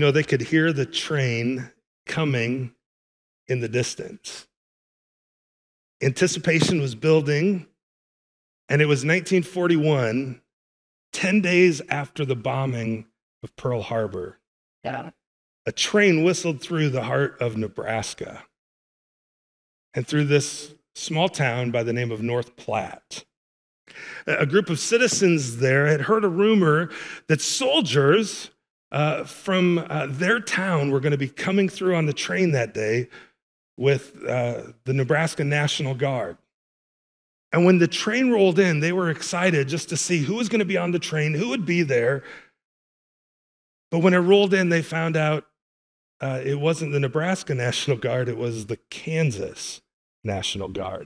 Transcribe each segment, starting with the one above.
they could hear the train coming in the distance. Anticipation was building, and it was 1941, 10 days after the bombing of Pearl Harbor. Yeah. A train whistled through the heart of Nebraska and through this small town by the name of North Platte. A group of citizens there had heard a rumor that soldiers from their town were going to be coming through on the train that day with the Nebraska National Guard. And when the train rolled in, they were excited just to see who was going to be on the train, who would be there. But when it rolled in, they found out it wasn't the Nebraska National Guard, it was the Kansas National Guard.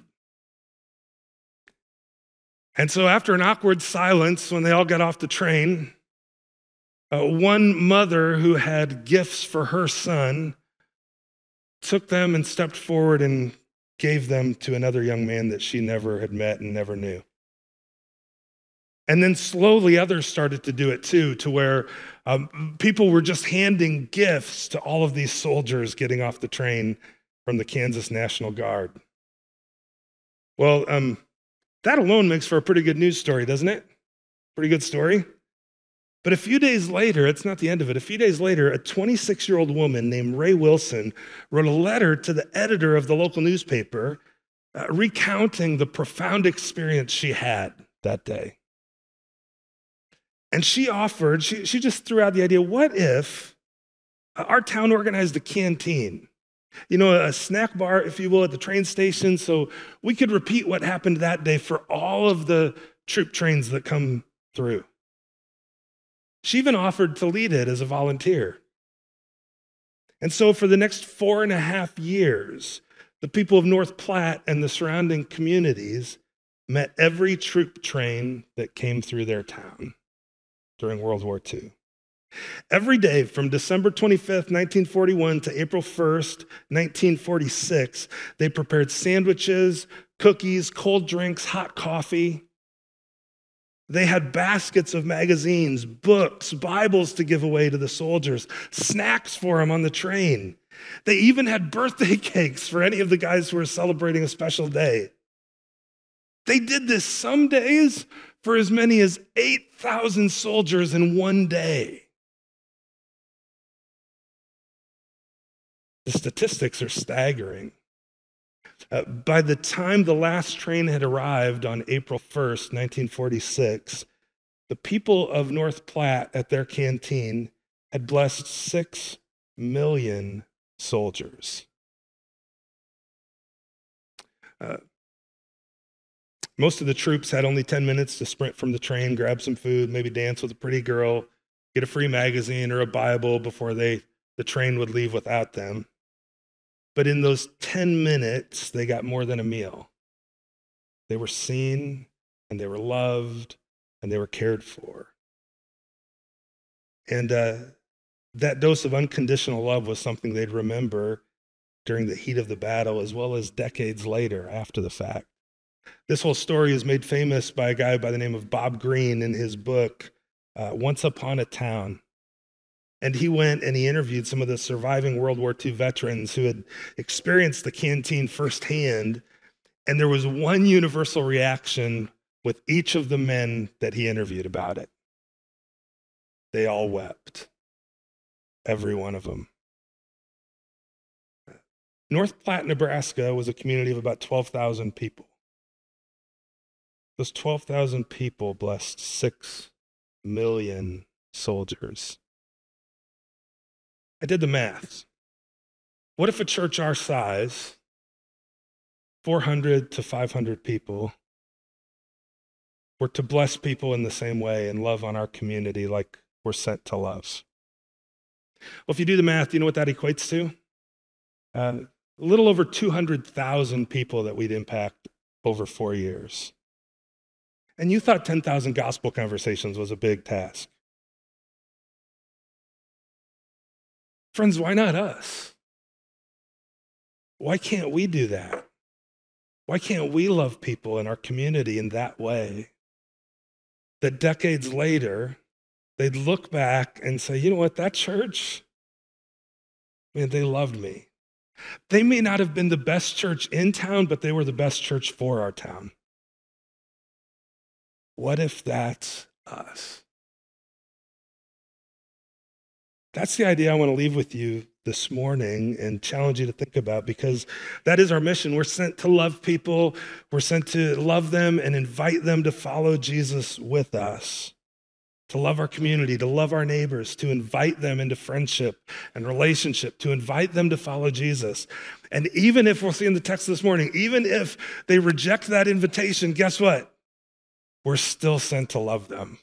And so after an awkward silence, when they all got off the train, one mother who had gifts for her son took them and stepped forward and gave them to another young man that she never had met and never knew. And then slowly others started to do it too, to where people were just handing gifts to all of these soldiers getting off the train from the Kansas National Guard. Well, that alone makes for a pretty good news story, doesn't it? Pretty good story. But a few days later, it's not the end of it, a few days later, a 26-year-old woman named Ray Wilson wrote a letter to the editor of the local newspaper recounting the profound experience she had that day. And she offered, she just threw out the idea, what if our town organized a canteen? A snack bar, if you will, at the train station, so we could repeat what happened that day for all of the troop trains that come through. She even offered to lead it as a volunteer. And so for the next 4.5 years, the people of North Platte and the surrounding communities met every troop train that came through their town during World War II. Every day from December 25th, 1941 to April 1st, 1946, they prepared sandwiches, cookies, cold drinks, hot coffee. They had baskets of magazines, books, Bibles to give away to the soldiers, snacks for them on the train. They even had birthday cakes for any of the guys who were celebrating a special day. They did this some days for as many as 8,000 soldiers in one day. The statistics are staggering. By the time the last train had arrived on April 1st, 1946, the people of North Platte at their canteen had blessed 6 million soldiers. Most of the troops had only 10 minutes to sprint from the train, grab some food, maybe dance with a pretty girl, get a free magazine or a Bible before the train would leave without them. But in those 10 minutes, they got more than a meal. They were seen, and they were loved, and they were cared for. And that dose of unconditional love was something they'd remember during the heat of the battle, as well as decades later after the fact. This whole story is made famous by a guy by the name of Bob Greene in his book, Once Upon a Town. And he went and he interviewed some of the surviving World War II veterans who had experienced the canteen firsthand. And there was one universal reaction with each of the men that he interviewed about it. They all wept. Every one of them. North Platte, Nebraska was a community of about 12,000 people. Those 12,000 people blessed 6 million soldiers. I did the math. What if a church our size, 400 to 500 people, were to bless people in the same way and love on our community like we're sent to love? Well, if you do the math, you know what that equates to? A little over 200,000 people that we'd impact over 4 years. And you thought 10,000 gospel conversations was a big task. Friends, why not us? Why can't we do that? Why can't we love people in our community in that way? That decades later, they'd look back and say, you know what, that church, Man, they loved me. They may not have been the best church in town, but they were the best church for our town. What if that's us? That's the idea I want to leave with you this morning and challenge you to think about, because that is our mission. We're sent to love people. We're sent to love them and invite them to follow Jesus with us, to love our community, to love our neighbors, to invite them into friendship and relationship, to invite them to follow Jesus. And even if, we'll see in the text this morning, even if they reject that invitation, guess what? We're still sent to love them.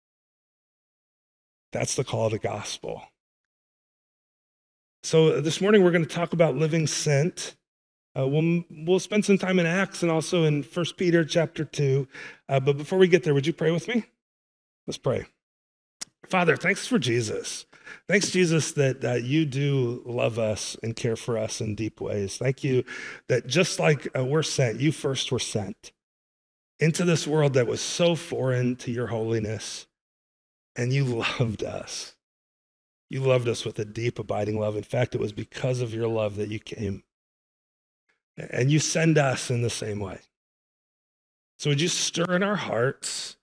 That's the call of the gospel. So this morning we're going to talk about living sent. We'll spend some time in Acts and also in 1 Peter chapter 2. But before we get there, would you pray with me? Let's pray. Father, thanks for Jesus. Thanks, Jesus, that you do love us and care for us in deep ways. Thank you that just like we're sent, you first were sent into this world that was so foreign to your holiness, and you loved us. You loved us with a deep, abiding love. In fact, it was because of your love that you came. And you send us in the same way. So would you stir in our hearts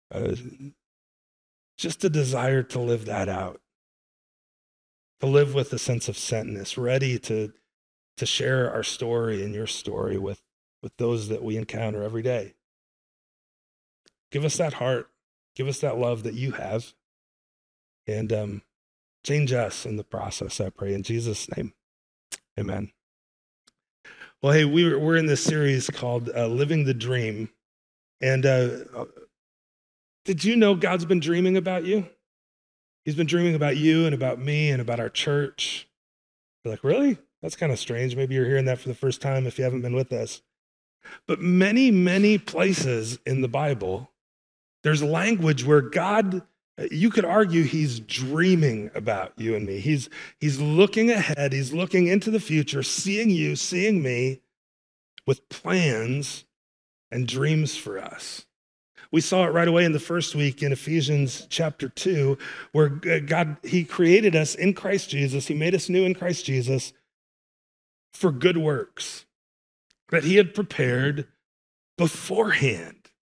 just a desire to live that out, to live with a sense of sentness, ready to share our story and your story with those that we encounter every day. Give us that heart. Give us that love that you have. And change us in the process, I pray. In Jesus' name, amen. Well, hey, we're in this series called Living the Dream. And did you know God's been dreaming about you? He's been dreaming about you and about me and about our church. You're like, really? That's kind of strange. Maybe you're hearing that for the first time if you haven't been with us. But many, many places in the Bible, there's language where God, you could argue he's dreaming about you and me. He's looking ahead. He's looking into the future, seeing you, seeing me with plans and dreams for us. We saw it right away in the first week in Ephesians chapter 2, where God, he created us in Christ Jesus. He made us new in Christ Jesus for good works that he had prepared beforehand.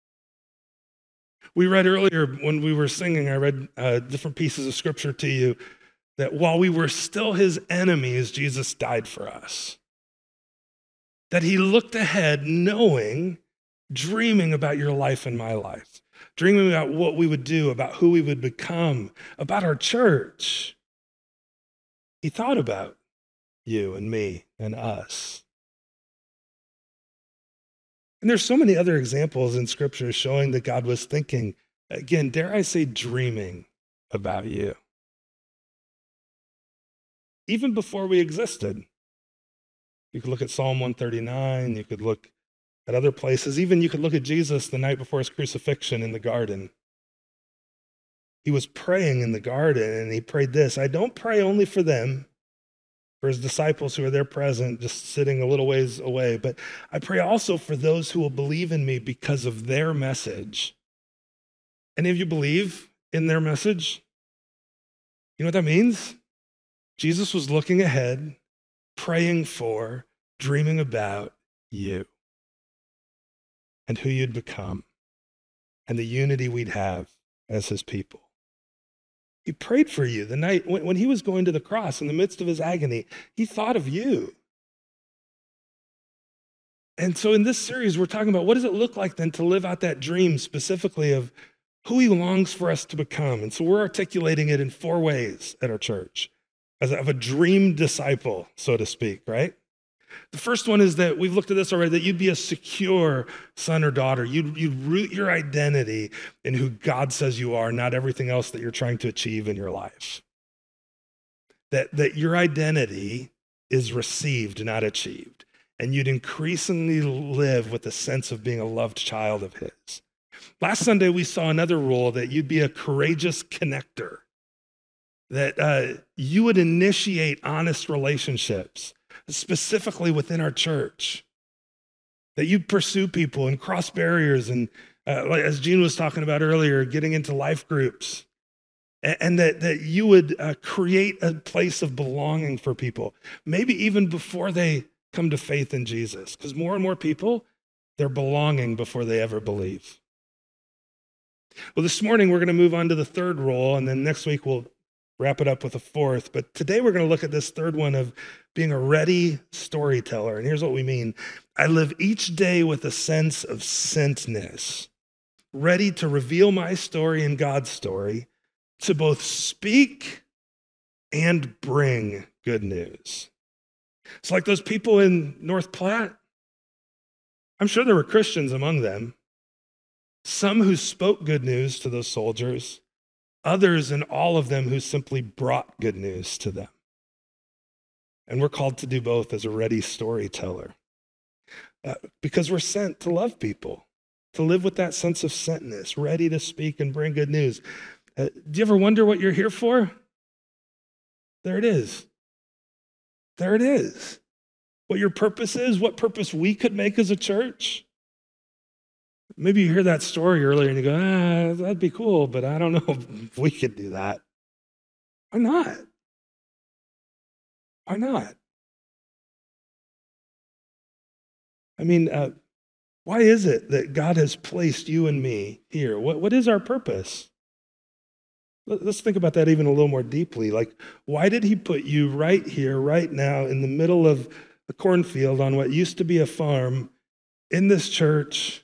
We read earlier when we were singing, I read different pieces of scripture to you, that while we were still his enemies, Jesus died for us. That he looked ahead knowing, dreaming about your life and my life, dreaming about what we would do, about who we would become, about our church. He thought about you and me and us. And there's so many other examples in scripture showing that God was thinking, again, dare I say, dreaming about you. Even before we existed. You could look at Psalm 139, you could look at other places. Even you could look at Jesus the night before his crucifixion in the garden. He was praying in the garden and he prayed this, I don't pray only for them, for his disciples who are there present, just sitting a little ways away. But I pray also for those who will believe in me because of their message. Any of you believe in their message? You know what that means? Jesus was looking ahead, praying for, dreaming about you and who you'd become and the unity we'd have as his people. He prayed for you the night when he was going to the cross in the midst of his agony. He thought of you. And so in this series, we're talking about what does it look like then to live out that dream specifically of who he longs for us to become. And so we're articulating it in 4 ways at our church as of a dream disciple, so to speak, right? The first one is that we've looked at this already, that you'd be a secure son or daughter. You'd root your identity in who God says you are, not everything else that you're trying to achieve in your life. That your identity is received, not achieved. And you'd increasingly live with a sense of being a loved child of his. Last Sunday, we saw another rule that you'd be a courageous connector, that you would initiate honest relationships, specifically within our church, that you pursue people and cross barriers and as Gene was talking about earlier, getting into life groups and that you would create a place of belonging for people, maybe even before they come to faith in Jesus, because more and more people, they're belonging before they ever believe. Well, this morning we're going to move on to the third role, and then next week we'll wrap it up with a fourth. But today we're going to look at this third one of being a ready storyteller. And here's what we mean. I live each day with a sense of sentness, ready to reveal my story and God's story, to both speak and bring good news. It's like those people in North Platte. I'm sure there were Christians among them. Some who spoke good news to those soldiers, others and all of them who simply brought good news to them. And we're called to do both as a ready storyteller because we're sent to love people, to live with that sense of sentness, ready to speak and bring good news. Do you ever wonder what you're here for? There it is. There it is. What your purpose is, what purpose we could make as a church. Maybe you hear that story earlier and you go, that'd be cool, but I don't know if we could do that. Why not? Why not? I mean, why is it that God has placed you and me here? What is our purpose? Let's think about that even a little more deeply. Like, why did he put you right here, right now, in the middle of the cornfield on what used to be a farm in this church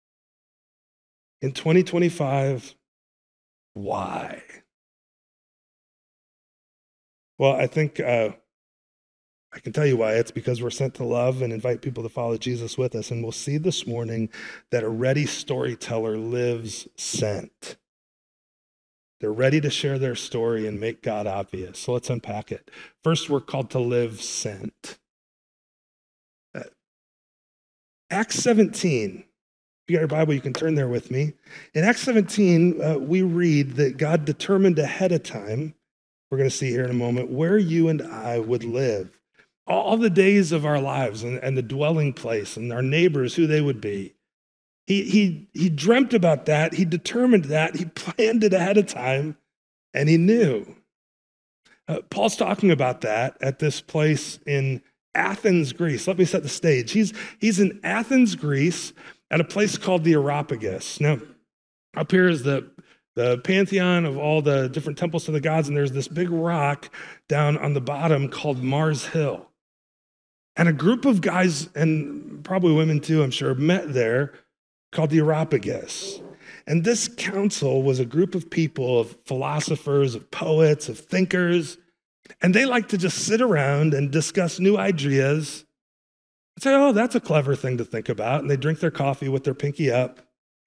in 2025? Why? Well, I think I can tell you why. It's because we're sent to love and invite people to follow Jesus with us. And we'll see this morning that a ready storyteller lives sent. They're ready to share their story and make God obvious. So let's unpack it. First, we're called to live sent. Acts 17. If you got your Bible, you can turn there with me. In Acts 17, we read that God determined ahead of time, we're going to see here in a moment, where you and I would live. All the days of our lives and the dwelling place and our neighbors, who they would be. He dreamt about that. He determined that. He planned it ahead of time, and he knew. Paul's talking about that at this place in Athens, Greece. Let me set the stage. He's in Athens, Greece, at a place called the Areopagus. Now, up here is the pantheon of all the different temples to the gods, and there's this big rock down on the bottom called Mars Hill. And a group of guys, and probably women too, I'm sure, met there called the Areopagus. And this council was a group of people, of philosophers, of poets, of thinkers, and they like to just sit around and discuss new ideas and say, oh, that's a clever thing to think about. And they drink their coffee with their pinky up.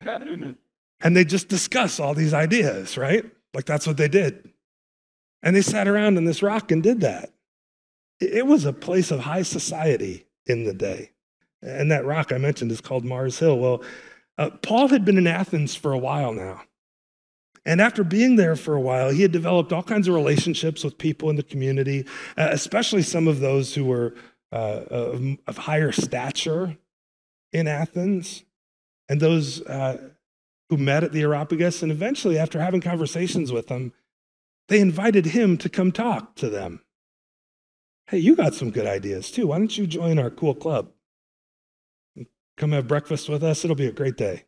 And they just discuss all these ideas, right? Like that's what they did. And they sat around on this rock and did that. It was a place of high society in the day. And that rock I mentioned is called Mars Hill. Well, Paul had been in Athens for a while now. And after being there for a while, he had developed all kinds of relationships with people in the community, especially some of those who were of higher stature in Athens, and those who met at the Areopagus. And eventually, after having conversations with them, they invited him to come talk to them. Hey, you got some good ideas too. Why don't you join our cool club? Come have breakfast with us. It'll be a great day.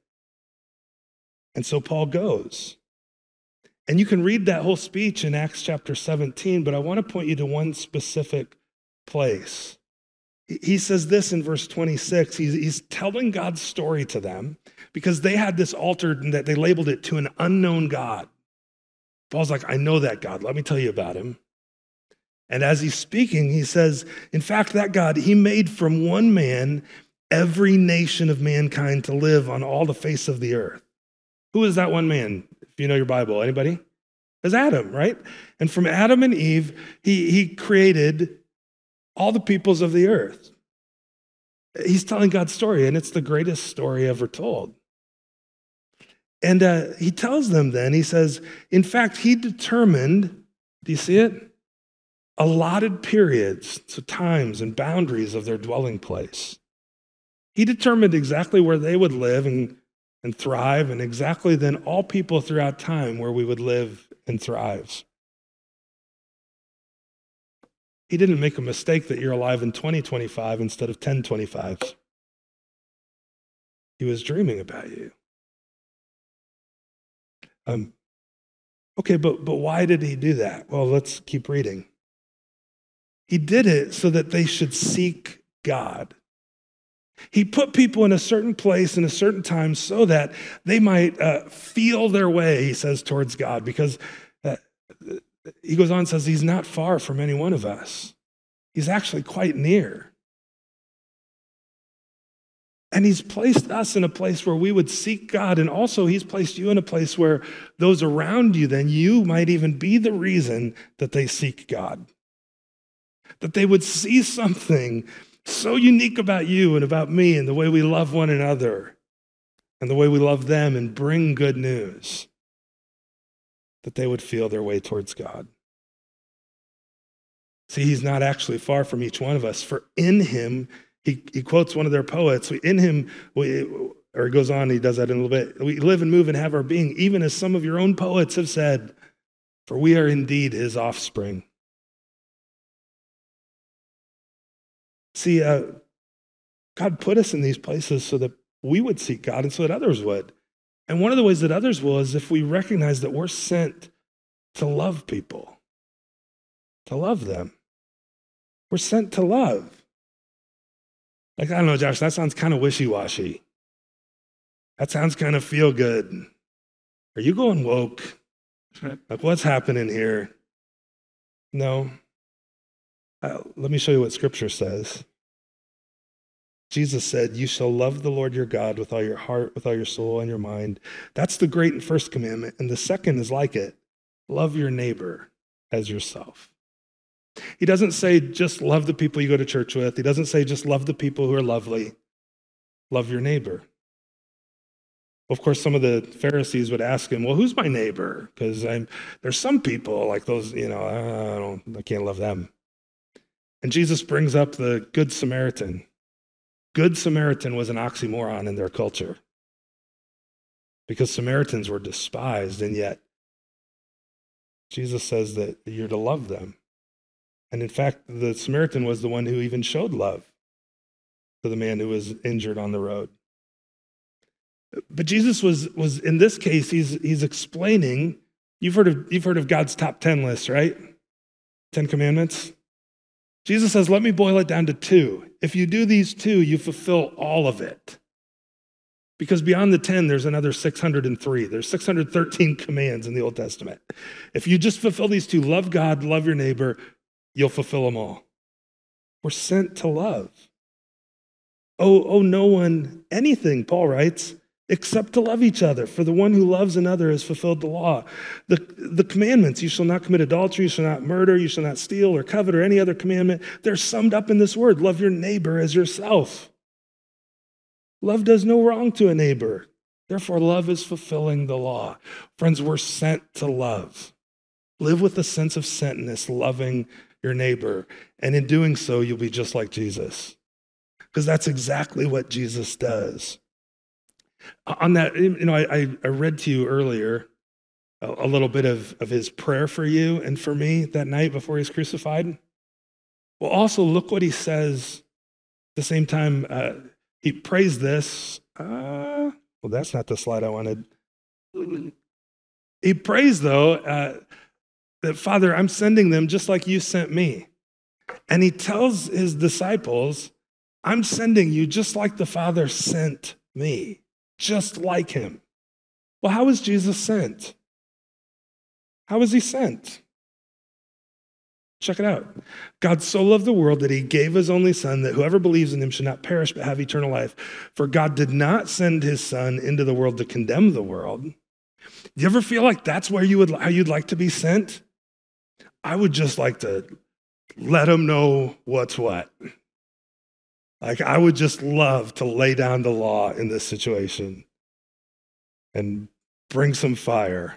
And so Paul goes. And you can read that whole speech in Acts chapter 17, but I want to point you to one specific place. He says this in verse 26. He's telling God's story to them because they had this altar and that they labeled it to an unknown God. Paul's like, I know that God. Let me tell you about him. And as he's speaking, he says, in fact, that God, he made from one man every nation of mankind to live on all the face of the earth. Who is that one man? If you know your Bible, anybody? It's Adam, right? And from Adam and Eve, he created all the peoples of the earth. He's telling God's story, and it's the greatest story ever told. And he tells them then, he says, in fact, he determined, do you see it? Allotted periods, so times and boundaries of their dwelling place. He determined exactly where they would live and and thrive, and exactly then all people throughout time where we would live and thrive. He didn't make a mistake that you're alive in 2025 instead of 1025. He was dreaming about you. Okay, but why did he do that? Well, let's keep reading. He did it so that they should seek God. He put people in a certain place in a certain time so that they might feel their way, he says, towards God, because he goes on and says he's not far from any one of us. He's actually quite near. And he's placed us in a place where we would seek God. And also he's placed you in a place where those around you, then you might even be the reason that they seek God. That they would see something so unique about you and about me and the way we love one another and the way we love them and bring good news, that they would feel their way towards God. See, he's not actually far from each one of us, for in him, he quotes one of their poets, in him, or he goes on, he does that in a little bit, we live and move and have our being, even as some of your own poets have said, for we are indeed his offspring. See, God put us in these places so that we would seek God and so that others would. And one of the ways that others will is if we recognize that we're sent to love people, to love them. We're sent to love. Like, I don't know, Josh, that sounds kind of wishy-washy. That sounds kind of feel good. Are you going woke? Like, what's happening here? No. Let me show you what Scripture says. Jesus said, you shall love the Lord your God with all your heart, with all your soul, and your mind. That's the great and first commandment. And the second is like it. Love your neighbor as yourself. He doesn't say just love the people you go to church with. He doesn't say just love the people who are lovely. Love your neighbor. Of course, some of the Pharisees would ask him, well, who's my neighbor? Because there's some people like those, I can't love them. And Jesus brings up the Good Samaritan. Good Samaritan was an oxymoron in their culture because Samaritans were despised, and yet Jesus says that you're to love them. And in fact, the Samaritan was the one who even showed love to the man who was injured on the road. But Jesus was in this case, he's explaining, you've heard of God's top 10 list, right? 10 commandments. Jesus says, let me boil it down to 2. If you do these 2, you fulfill all of it. Because beyond the 10, there's another 603. There's 613 commands in the Old Testament. If you just fulfill these 2, love God, love your neighbor, you'll fulfill them all. We're sent to love. Oh, no one, anything, Paul writes, except to love each other. For the one who loves another has fulfilled the law. The commandments, you shall not commit adultery, you shall not murder, you shall not steal or covet or any other commandment, they're summed up in this word, love your neighbor as yourself. Love does no wrong to a neighbor. Therefore, love is fulfilling the law. Friends, we're sent to love. Live with a sense of sentness, loving your neighbor. And in doing so, you'll be just like Jesus. Because that's exactly what Jesus does. On that, I read to you earlier a little bit of his prayer for you and for me that night before he was crucified. Well, also look what he says at the same time. He prays this. Well, that's not the slide I wanted. He prays, though, that, Father, I'm sending them just like you sent me. And he tells his disciples, I'm sending you just like the Father sent me. Just like him. Well, how was Jesus sent? How was he sent? Check it out. God so loved the world that he gave his only son that whoever believes in him should not perish but have eternal life. For God did not send his son into the world to condemn the world. Do you ever feel like that's where how you'd like to be sent? I would just like to let him know what's what. Like, I would just love to lay down the law in this situation and bring some fire.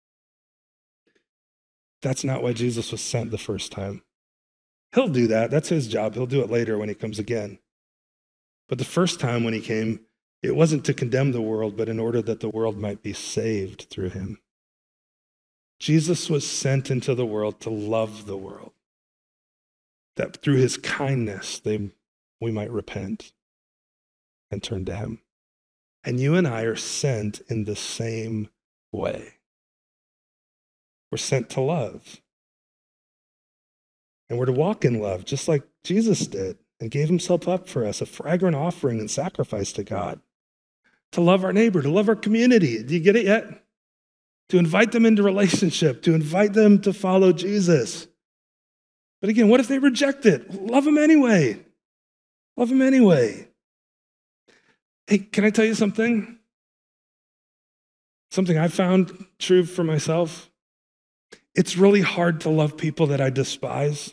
That's not why Jesus was sent the first time. He'll do that. That's his job. He'll do it later when he comes again. But the first time when he came, It wasn't to condemn the world, but in order that the world might be saved through him. Jesus was sent into the world to love the world, that through his kindness we might repent and turn to him. And you and I are sent in the same way. We're sent to love. And we're to walk in love, just like Jesus did and gave himself up for us, a fragrant offering and sacrifice to God. To love our neighbor, to love our community. Do you get it yet? To invite them into relationship, to invite them to follow Jesus. But again, what if they reject it? Love them anyway. Love them anyway. Hey, can I tell you something? Something I found true for myself. It's really hard to love people that I despise.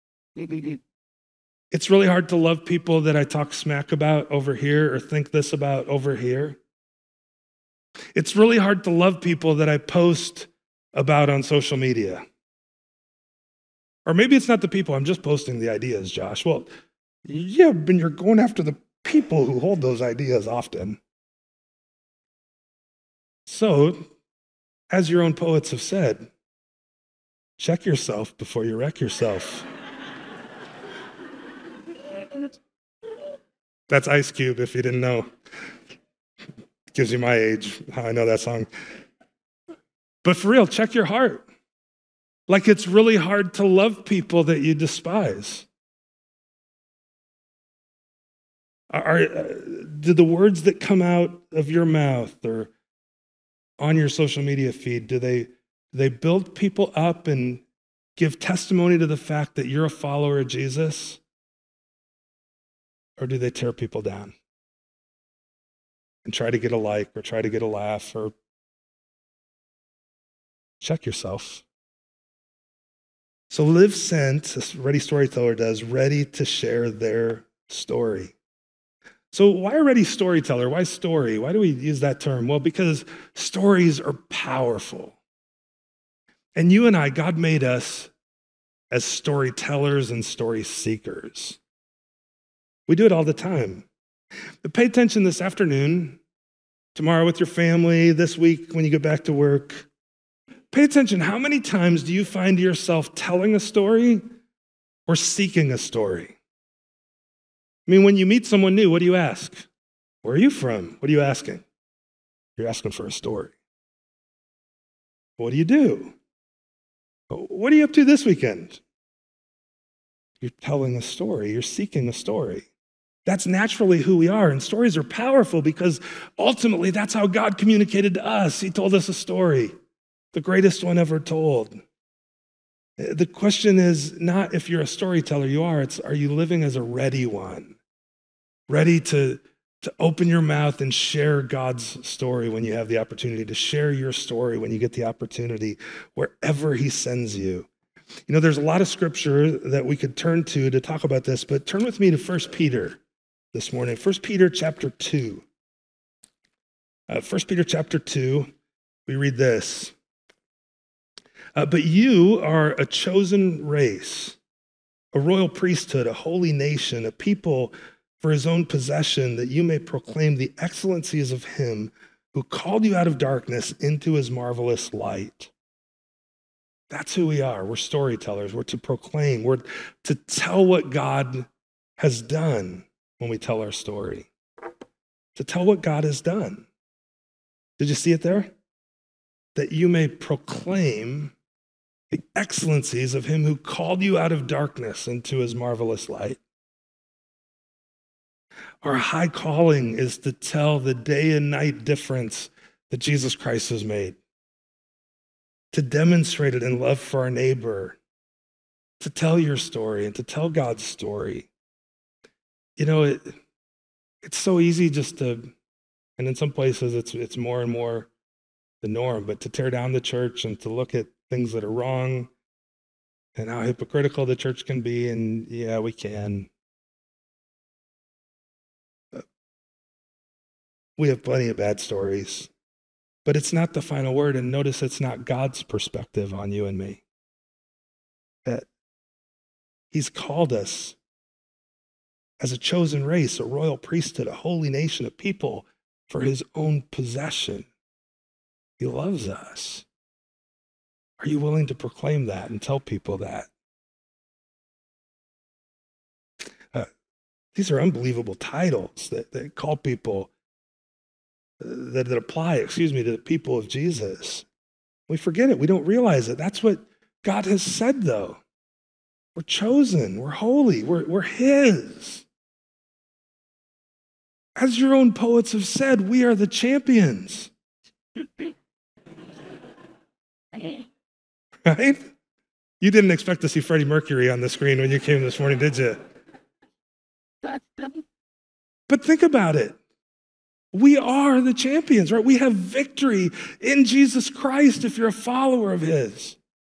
It's really hard to love people that I talk smack about over here or think this about over here. It's really hard to love people that I post about on social media. Or maybe it's not the people, I'm just posting the ideas, Josh. Well, yeah, but you're going after the people who hold those ideas often. So, as your own poets have said, check yourself before you wreck yourself. That's Ice Cube, if you didn't know. Gives you my age, how I know that song. But for real, check your heart. Like it's really hard to love people that you despise. Do the words that come out of your mouth or on your social media feed, do they build people up and give testimony to the fact that you're a follower of Jesus? Or do they tear people down and try to get a like or try to get a laugh? Or check yourself. So live sent, as Ready Storyteller does, ready to share their story. So why a ready storyteller? Why story? Why do we use that term? Well, because stories are powerful. And you and I, God made us as storytellers and story seekers. We do it all the time. But pay attention this afternoon, tomorrow with your family, this week when you get back to work. Pay attention. How many times do you find yourself telling a story or seeking a story? I mean, when you meet someone new, what do you ask? Where are you from? What are you asking? You're asking for a story. What do you do? What are you up to this weekend? You're telling a story. You're seeking a story. That's naturally who we are. And stories are powerful because ultimately that's how God communicated to us. He told us a story, the greatest one ever told. The question is not if you're a storyteller, you are. It's, are you living as a ready one? Ready to open your mouth and share God's story when you have the opportunity, to share your story when you get the opportunity, wherever he sends you. You know, there's a lot of scripture that we could turn to talk about this, but turn with me to 1 Peter this morning. 1 Peter chapter 2. 1 Peter chapter 2, we read this. But you are a chosen race, a royal priesthood, a holy nation, a people for his own possession, that you may proclaim the excellencies of him who called you out of darkness into his marvelous light. That's who we are. We're storytellers. We're to proclaim. We're to tell what God has done when we tell our story. To tell what God has done. Did you see it there? That you may proclaim the excellencies of him who called you out of darkness into his marvelous light. Our high calling is to tell the day and night difference that Jesus Christ has made. To demonstrate it in love for our neighbor. To tell your story and to tell God's story. You know, it's so easy just to, and in some places it's more and more the norm, but to tear down the church and to look at things that are wrong and how hypocritical the church can be, and yeah, we can. We have plenty of bad stories, but it's not the final word, and notice it's not God's perspective on you and me. That he's called us as a chosen race, a royal priesthood, a holy nation, a people for his own possession. He loves us. Are you willing to proclaim that and tell people that? These are unbelievable titles that call people, that apply, to the people of Jesus. We forget it. We don't realize it. That's what God has said, though. We're chosen. We're holy. We're his. As your own poets have said, we are the champions. Right? You didn't expect to see Freddie Mercury on the screen when you came this morning, did you? But think about it. We are the champions, right? We have victory in Jesus Christ if you're a follower of his.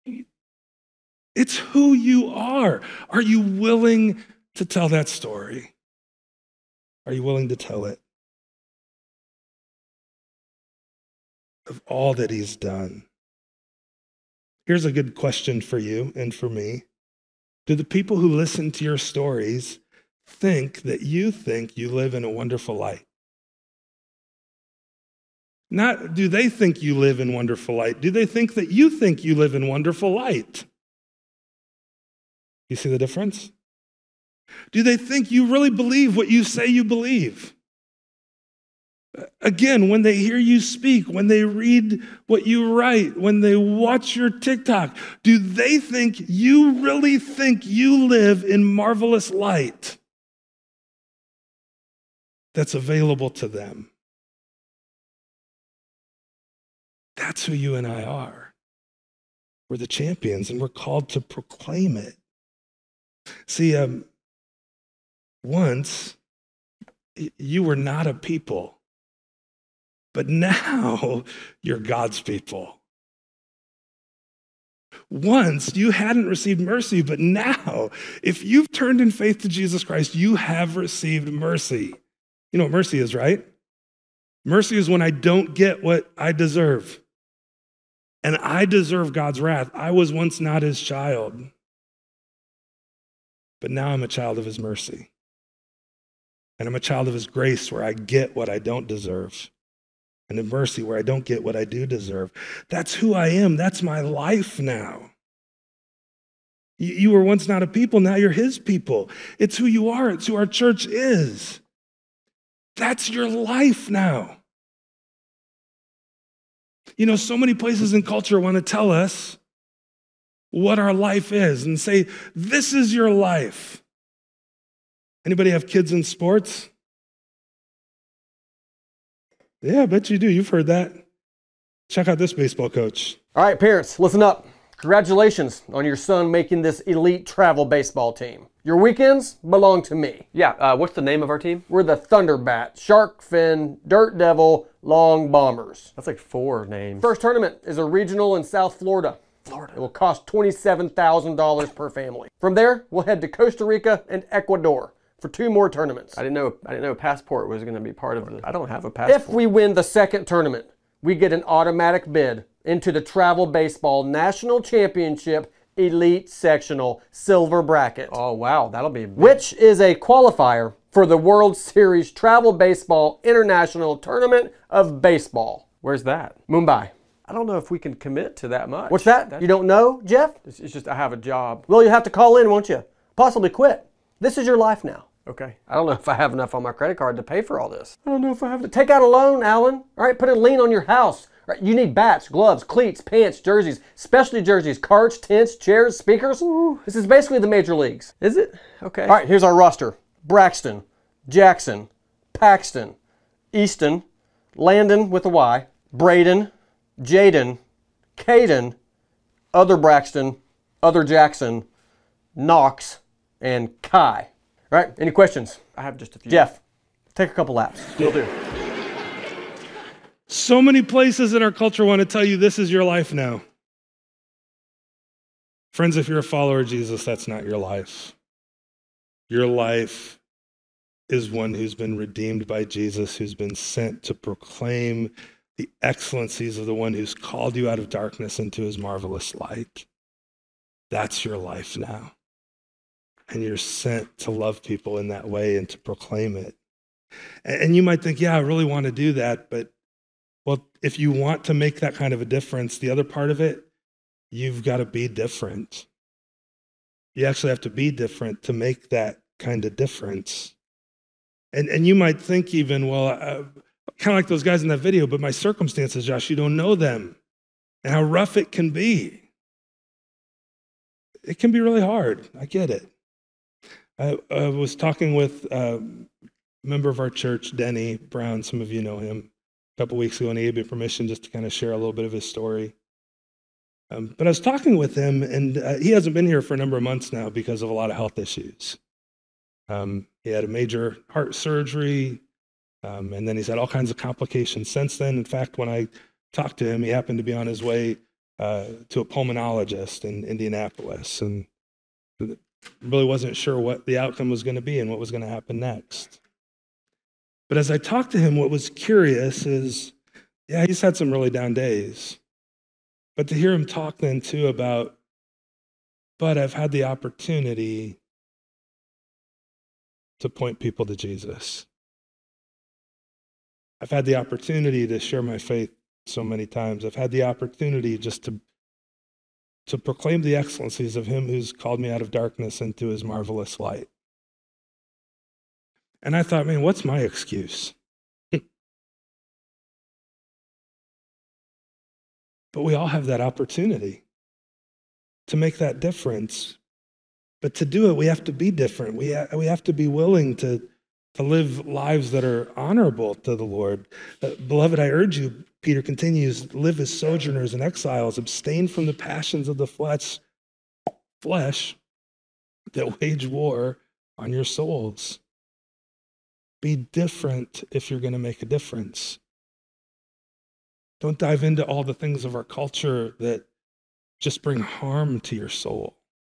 It's who you are. Are you willing to tell that story? Are you willing to tell it? Of all that he's done. Here's a good question for you and for me. Do the people who listen to your stories think you live in a wonderful light? Not do they think you live in wonderful light. Do they think that you think you live in wonderful light? You see the difference? Do they think you really believe what you say you believe? Again, when they hear you speak, when they read what you write, when they watch your TikTok, do they think you really think you live in marvelous light that's available to them? That's who you and I are. We're the champions, and we're called to proclaim it. See, once you were not a people, but now you're God's people. Once you hadn't received mercy, but now, if you've turned in faith to Jesus Christ, you have received mercy. You know what mercy is, right? Mercy is when I don't get what I deserve. And I deserve God's wrath. I was once not his child, but now I'm a child of his mercy. And I'm a child of his grace where I get what I don't deserve. And in mercy where I don't get what I do deserve. That's who I am. That's my life now. You were once not a people, now you're his people. It's who you are. It's who our church is. That's your life now. You know, so many places in culture want to tell us what our life is and say, this is your life. Anybody have kids in sports? Yeah, I bet you do. You've heard that. Check out this baseball coach. All right, parents, listen up. Congratulations on your son making this elite travel baseball team. Your weekends belong to me. Yeah, what's the name of our team? We're the Thunderbat, Shark Fin, Dirt Devil, Long Bombers. That's like 4 names. First tournament is a regional in South Florida. It will cost $27,000 per family. From there, we'll head to Costa Rica and Ecuador for 2 more tournaments. I didn't know a passport was going to be part of the. I don't have a passport. If we win the second tournament, we get an automatic bid into the Travel Baseball National Championship Elite Sectional Silver Bracket. Oh wow, that'll be big. Which is a qualifier for the World Series Travel Baseball International Tournament of Baseball. Where's that? Mumbai. I don't know if we can commit to that much. What's that? You don't know, Jeff? It's just I have a job. Well, you have to call in, won't you? Possibly quit. This is your life now. Okay. I don't know if I have enough on my credit card to pay for all this. I don't know if I have to take out a loan, Alan. All right, put a lien on your house. All right, you need bats, gloves, cleats, pants, jerseys, specialty jerseys, carts, tents, chairs, speakers. Ooh. This is basically the major leagues. Is it? Okay. All right, here's our roster. Braxton, Jackson, Paxton, Easton, Landon with a Y, Braden, Jaden, Caden, other Braxton, other Jackson, Knox, and Kai. All right, any questions? I have just a few. Jeff, take a couple laps. Will do. So many places in our culture want to tell you this is your life now. Friends, if you're a follower of Jesus, that's not your life. Your life is one who's been redeemed by Jesus, who's been sent to proclaim the excellencies of the one who's called you out of darkness into his marvelous light. That's your life now. And you're sent to love people in that way and to proclaim it. And you might think, yeah, I really want to do that. But, well, if you want to make that kind of a difference, the other part of it, you've got to be different. You actually have to be different to make that kind of difference. And you might think even, well, kind of like those guys in that video, but my circumstances, Josh, you don't know them and how rough it can be. It can be really hard. I get it. I was talking with a member of our church, Denny Brown. Some of you know him. A couple weeks ago, and he gave me permission just to kind of share a little bit of his story. But I was talking with him, and he hasn't been here for a number of months now because of a lot of health issues. He had a major heart surgery, and then he's had all kinds of complications since then. In fact, when I talked to him, he happened to be on his way to a pulmonologist in Indianapolis, and really wasn't sure what the outcome was going to be and what was going to happen next. But as I talked to him, what was curious is, yeah, he's had some really down days. But to hear him talk then too about, but I've had the opportunity to point people to Jesus. I've had the opportunity to share my faith so many times. I've had the opportunity just to proclaim the excellencies of him who's called me out of darkness into his marvelous light. And I thought, man, what's my excuse? But we all have that opportunity to make that difference. But to do it, we have to be different. We have to be willing to live lives that are honorable to the Lord. Beloved, I urge you, Peter continues, live as sojourners and exiles, abstain from the passions of the flesh that wage war on your souls. Be different if you're going to make a difference. Don't dive into all the things of our culture that just bring harm to your soul.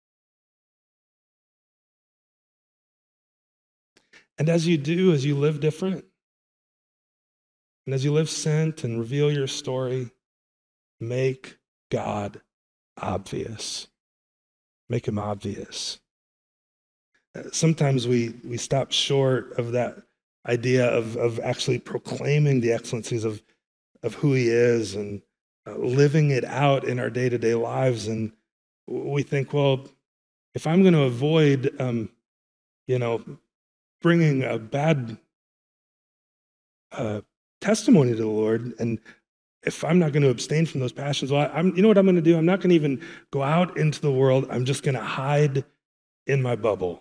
And as you do, as you live different, and as you live sent and reveal your story, make God obvious. Make him obvious. Sometimes we stop short of that idea of actually proclaiming the excellencies of who he is and living it out in our day-to-day lives. And we think, well, if I'm going to avoid, bringing a bad testimony to the Lord, and if I'm not going to abstain from those passions, well, you know what I'm going to do? I'm not going to even go out into the world. I'm just going to hide in my bubble.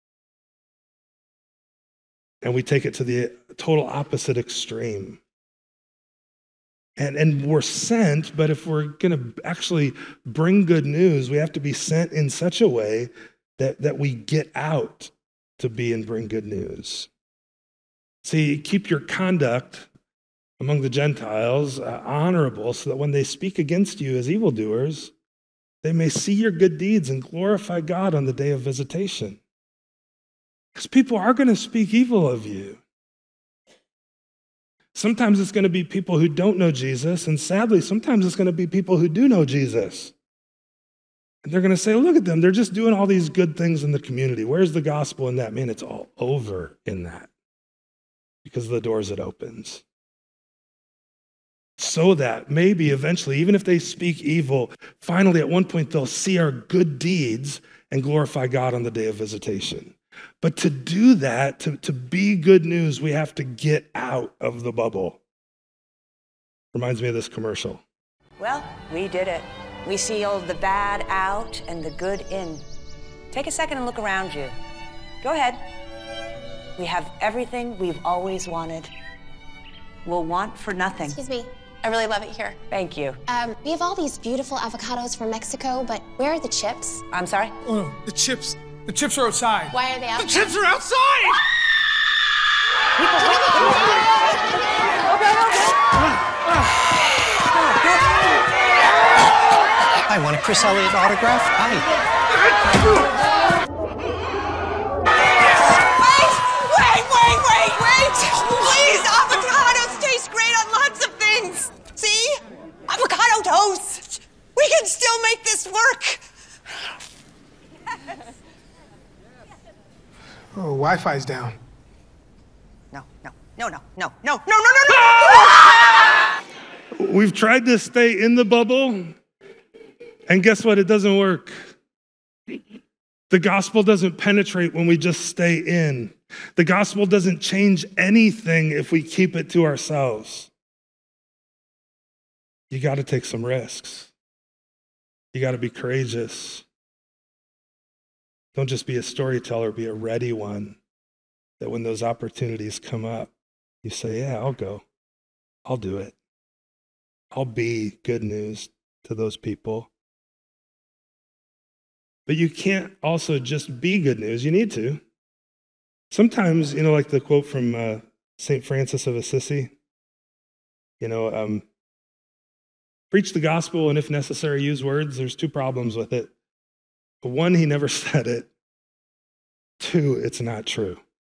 And we take it to the total opposite extreme. And we're sent, but if we're going to actually bring good news, we have to be sent in such a way that we get out to be and bring good news. See, keep your conduct among the Gentiles honorable, so that when they speak against you as evildoers, they may see your good deeds and glorify God on the day of visitation. Because people are going to speak evil of you. Sometimes it's going to be people who don't know Jesus, and sadly, sometimes it's going to be people who do know Jesus. And they're going to say, look at them, they're just doing all these good things in the community. Where's the gospel in that? Man, it's all over in that because of the doors it opens. So that maybe eventually, even if they speak evil, finally at one point they'll see our good deeds and glorify God on the day of visitation. But to do that, to be good news, we have to get out of the bubble. Reminds me of this commercial. Well, we did it. We sealed the bad out and the good in. Take a second and look around you. Go ahead. We have everything we've always wanted. We'll want for nothing. Excuse me. I really love it here. Thank you. We have all these beautiful avocados from Mexico, but where are the chips? I'm sorry? Oh, the chips. The chips are outside. Why are they outside? The chips are outside! I want a Chris Elliott autograph. Hi. Wait! Please, avocados taste great on lots of things. See? Avocado toast. We can still make this work. Oh, Wi-Fi's down. No. No, no, no, no, no, no, no, no! We've tried to stay in the bubble, and guess what? It doesn't work. The gospel doesn't penetrate when we just stay in. The gospel doesn't change anything if we keep it to ourselves. You got to take some risks. You got to be courageous. Don't just be a storyteller, be a ready one. That when those opportunities come up, you say, yeah, I'll go. I'll do it. I'll be good news to those people. But you can't also just be good news. You need to. Sometimes, like the quote from St. Francis of Assisi, preach the gospel and if necessary, use words. There's two problems with it. One, he never said it. Two, it's not true.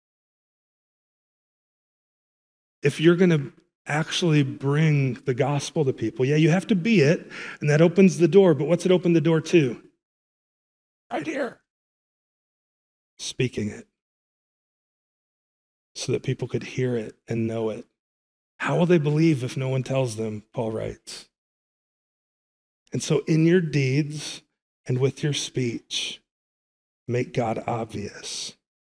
If you're going to actually bring the gospel to people, yeah, you have to be it, and that opens the door, but what's it open the door to? Right here. Speaking it. So that people could hear it and know it. How will they believe if no one tells them, Paul writes. And so in your deeds and with your speech, make God obvious.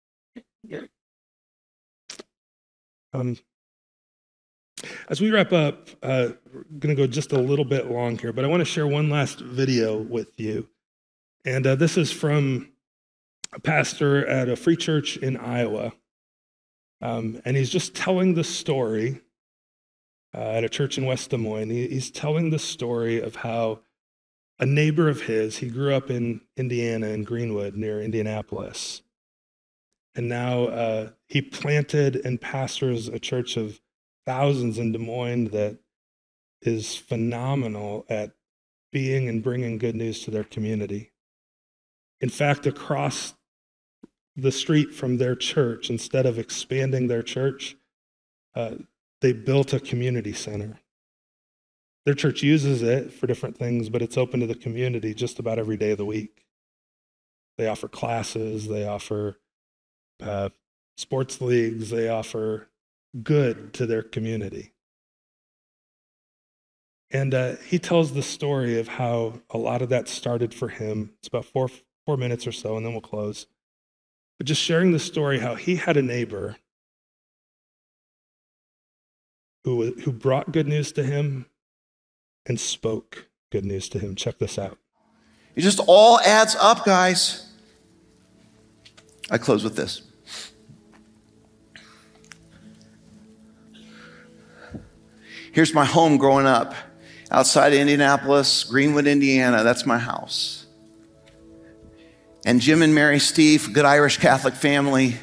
As we wrap up, we're going to go just a little bit long here, but I want to share one last video with you. And this is from a pastor at a free church in Iowa. And he's just telling the story at a church in West Des Moines. He's telling the story of how a neighbor of his, he grew up in Indiana, in Greenwood, near Indianapolis. And now he planted and pastors a church of thousands in Des Moines that is phenomenal at being and bringing good news to their community. In fact, across the street from their church, instead of expanding their church, they built a community center. Their church uses it for different things, but it's open to the community just about every day of the week. They offer classes, they offer sports leagues, they offer good to their community. And he tells the story of how a lot of that started for him. It's about four minutes or so, and then we'll close. But just sharing the story how he had a neighbor who brought good news to him and spoke good news to him. Check this out. It just all adds up, guys. I close with this. Here's my home growing up. Outside of Indianapolis, Greenwood, Indiana. That's my house. And Jim and Mary Steve, good Irish Catholic family,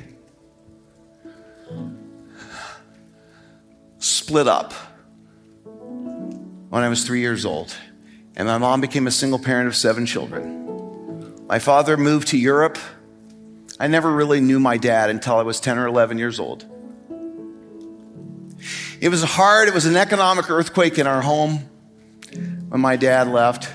split up when I was 3 years old. And my mom became a single parent of 7 children. My father moved to Europe. I never really knew my dad until I was 10 or 11 years old. It was hard. It was an economic earthquake in our home when my dad left.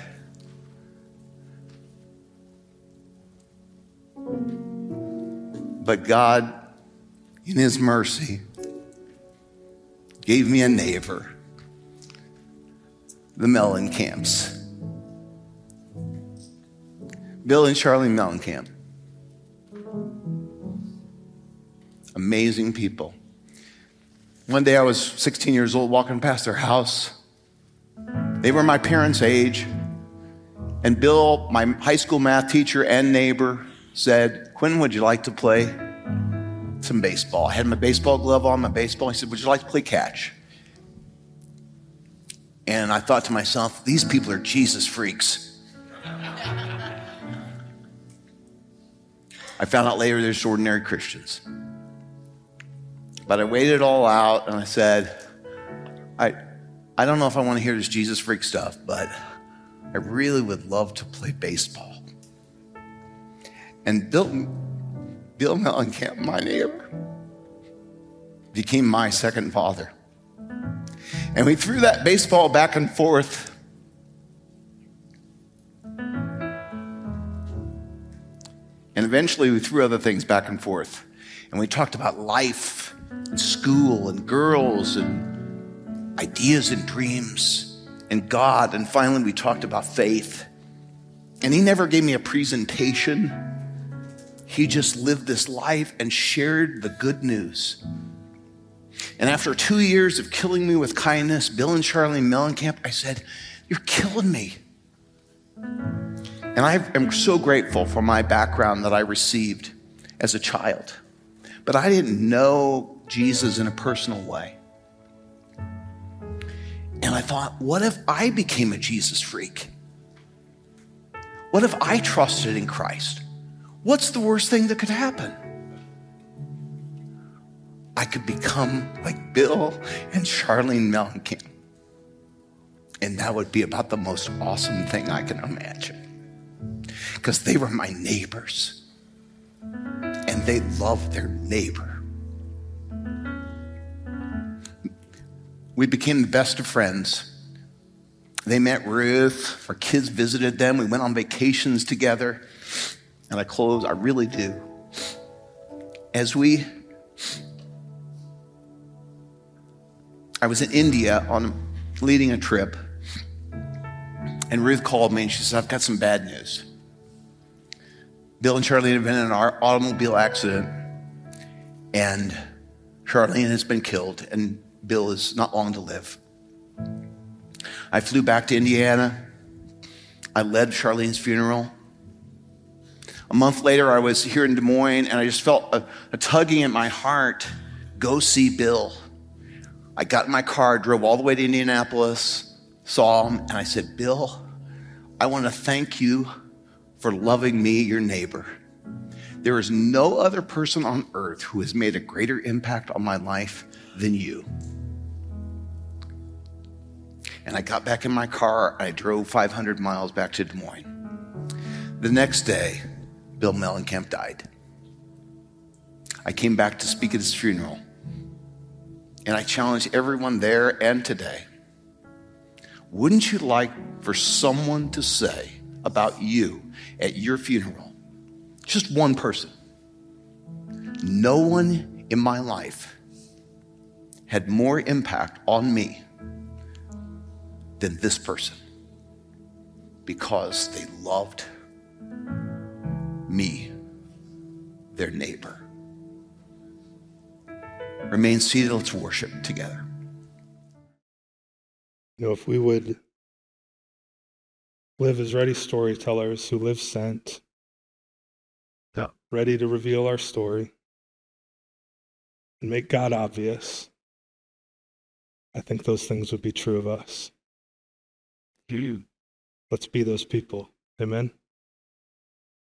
But God, in His mercy, gave me a neighbor, the Mellenkamps. Bill and Charlie Mellencamp. Amazing people. One day I was 16 years old walking past their house. They were my parents' age. And Bill, my high school math teacher and neighbor, said, "Quentin, would you like to play some baseball?" I had my baseball glove on, my baseball. He said, "Would you like to play catch?" And I thought to myself, these people are Jesus freaks. I found out later they're just ordinary Christians. But I weighed it all out and I said, I don't know if I want to hear this Jesus freak stuff, but I really would love to play baseball. And Bill Mellencamp, my neighbor, became my second father. And we threw that baseball back and forth. And eventually we threw other things back and forth. And we talked about life and school and girls and ideas and dreams and God. And finally, we talked about faith. And he never gave me a presentation. He just lived this life and shared the good news. And after 2 years of killing me with kindness, Bill and Charlene Mellencamp, I said, "You're killing me." And I am so grateful for my background that I received as a child. But I didn't know Jesus in a personal way. And I thought, what if I became a Jesus freak? What if I trusted in Christ? What's the worst thing that could happen? I could become like Bill and Charlene Mellencamp. And that would be about the most awesome thing I can imagine. Because they were my neighbors. And they loved their neighbor. We became the best of friends. They met Ruth. Our kids visited them. We went on vacations together. And I really do. I was in India leading a trip. And Ruth called me and she said, "I've got some bad news. Bill and Charlene have been in an automobile accident. And Charlene has been killed. And Bill is not long to live." I flew back to Indiana. I led Charlene's funeral. A month later, I was here in Des Moines, and I just felt a tugging in my heart. Go see Bill. I got in my car, drove all the way to Indianapolis, saw him, and I said, "Bill, I want to thank you for loving me, your neighbor. There is no other person on earth who has made a greater impact on my life than you." And I got back in my car, and I drove 500 miles back to Des Moines. The next day, Bill Mellencamp died. I came back to speak at his funeral, and I challenge everyone there and today. Wouldn't you like for someone to say about you at your funeral, just one person, "No one in my life had more impact on me than this person because they loved me, their neighbor." Remain seated, let's worship together. If we would live as ready storytellers who live sent, ready to reveal our story and make God obvious, I think those things would be true of us. Let's be those people. Amen.